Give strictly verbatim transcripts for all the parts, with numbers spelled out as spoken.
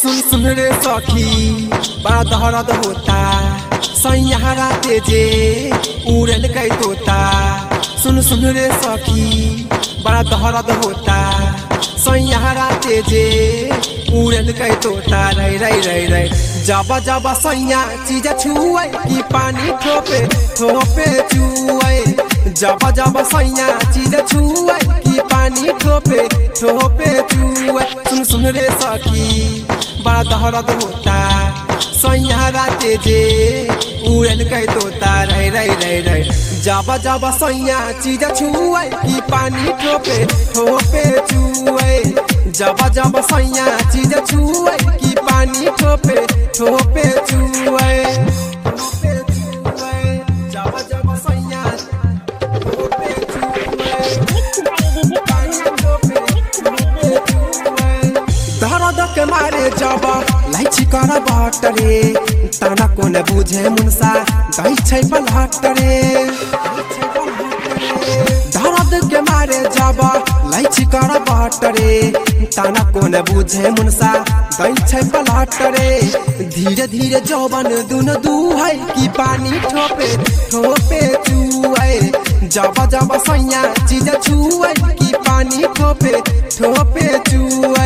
सुन सुन रे सखी बड़ा दर्द होता सैयारा तेजे उड़ल गई तोता। सुन सुन रे सखी बड़ा दर्द होता सैयारा तेजे उड़ल गई तोता। रई रई रई रई जाबा जाबा सैया चीज छुए कि पानी ठोपे ठोपे चुए। जाबा जाबा सैया चीज छुए कि पानी ठोपे ठोपे चुए। सुन सुन रे सखी बड़ा दर्द होता सैयारा तेजे उड़ल गई तोता। रई रई रई रई जाबा जाबा सैया चीज छुए कि पानी ठोपे ठोपे चुए। जाबा जाबा सैया चीज छुए कि पानी ठोपे ठोपे चुए। जाबा जाबा सैया ठोपे दर्द के मारे जाबा लाइची कर बाट रे ताना कोने बुझे मुनसा गई छै पलहट रे। दर्द के मारे जाबा लाइची कर बाट रे ताना कोने बुझे मुनसा गई छै पलहट रे। धीरे धीरे जौबन दुन दुहै कि पानी ठोपे ठोपे चुए। जाबा जाबा सैया चीज छुए कि पानी ठोपे ठोपे चुए।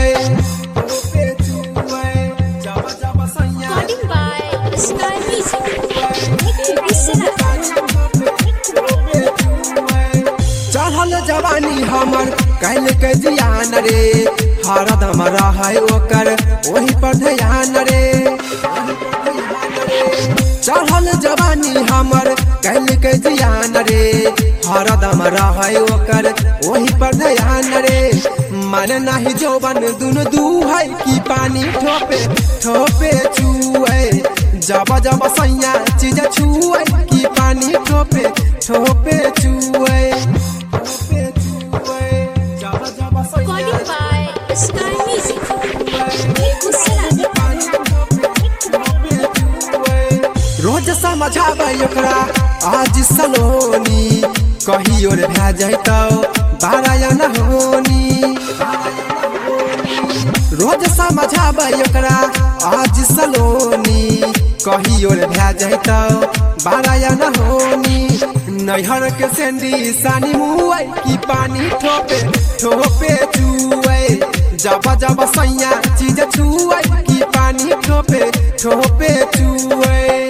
चढ़ल जवानी हमर कैल के जियान रे हरदम रहे ओकर वही पर ध्यान रे। चढ़ल जवानी हमर कैल के जियान रे हरदम रहे ओकर वही पर ध्यान रे। मन नाही जौबन दुन दुहै कि पानी ठोपे ठोपे चुए। जाबा जाबा सैया चीज छुए कि पानी ठोपे ठोपे चुए। जाबा जाबा रोज समझाबै ओकरा आज सलोनी कहियो रे भै जैतौ बारायन होनी। रोज समझाबै ओकरा आज सलोनी कहियो रे भै जैतौ बारायन होनी। नैहर के सेंडी सानी मुए कि पानी ठोपे ठोपे चुए। जाबा जाबा सैया चीज छुए कि पानी ठोपे ठोपे चुए।